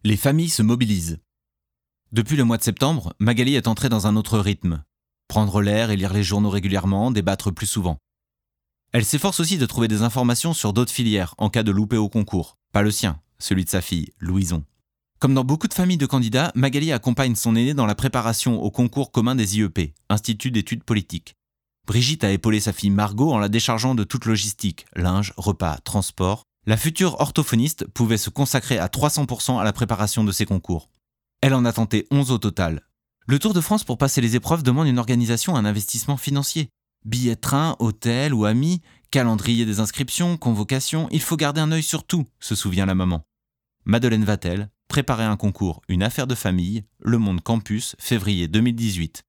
Les familles se mobilisent. Depuis le mois de septembre, Magali est entrée dans un autre rythme. Prendre l'air et lire les journaux régulièrement, débattre plus souvent. Elle s'efforce aussi de trouver des informations sur d'autres filières en cas de loupé au concours. Pas le sien, celui de sa fille, Louison. Comme dans beaucoup de familles de candidats, Magali accompagne son aîné dans la préparation au concours commun des IEP, Institut d'études politiques. Brigitte a épaulé sa fille Margot en la déchargeant de toute logistique, linge, repas, transport. La future orthophoniste pouvait se consacrer à 300% à la préparation de ses concours. Elle en a tenté 11 au total. Le Tour de France pour passer les épreuves demande une organisation, un investissement financier. Billets de train, hôtel ou amis, calendrier des inscriptions, convocations, il faut garder un œil sur tout, se souvient la maman. Madeleine Vatel, préparer un concours, une affaire de famille, Le Monde Campus, février 2018.